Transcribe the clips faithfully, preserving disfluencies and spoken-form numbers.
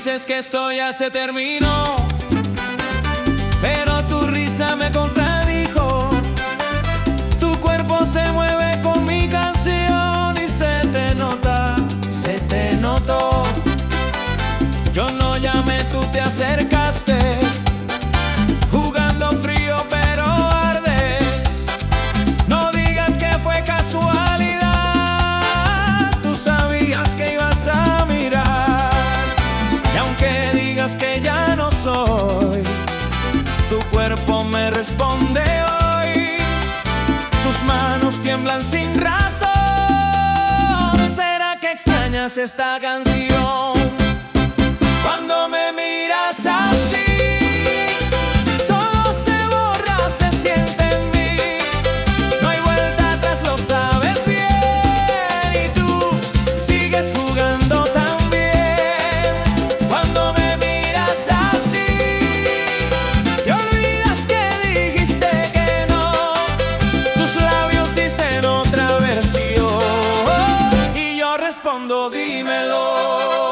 Dices que esto ya se terminó, pero tu risa me contradijo. Tu cuerpo se mueve con mi canción y se te nota, se te notó. Yo no llamé, tú te acercaste, jugando frío pero ardes. No digas que fue casualidad, tú sabías que ibas a mirar. Y aunque digas que ya no soy, tu cuerpo me responde hoy. Tus manos tiemblan sin razón. ¿Será que extrañas esta canción? Cuando me miras así, todo se borra, se siente en mí. No hay vuelta atrás, lo sabes bien. Y tú sigues jugando tan bien. Cuando me miras así, te olvidas que dijiste que no. Tus labios dicen otra versión y yo respondo, dímelo.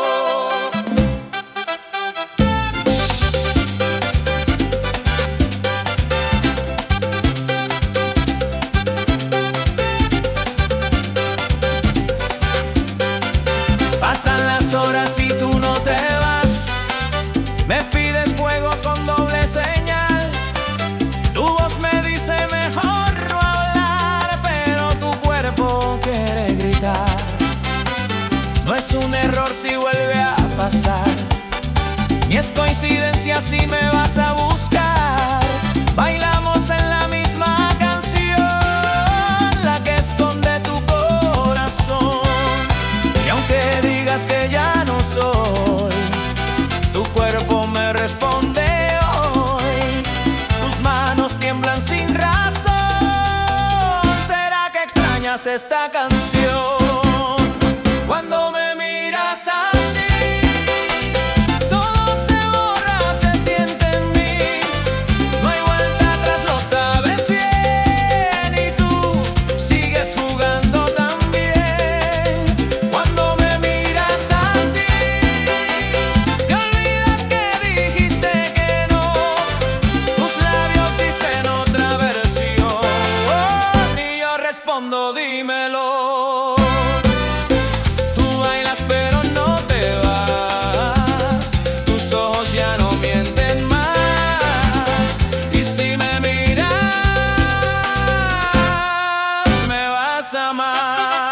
Pasan las horas y tú no te vas. Me pides fuego con doble señal. Tu voz me dice mejor no hablar, pero tu cuerpo quiere gritar. No es un error si vuelve a pasar, ni es coincidencia si me vas a buscar. Bailamos en la misma canción, la que esconde tu corazón. Y aunque digas que ya no soy, tu cuerpo me responde hoy. Tus manos tiemblan sin razón. ¿Será que extrañas esta canción? Cuando me miras así, todo se borra, se siente en mí. No hay vuelta atrás, lo sabes bien. Y tú sigues jugando tan bien. Cuando me miras así, te olvidas que dijiste que no. Tus labios dicen otra versión y yo respondo, dímelo. Tú bailas pero no te vas, tus ojos ya no mienten más. Y si me miras, me vas a amar.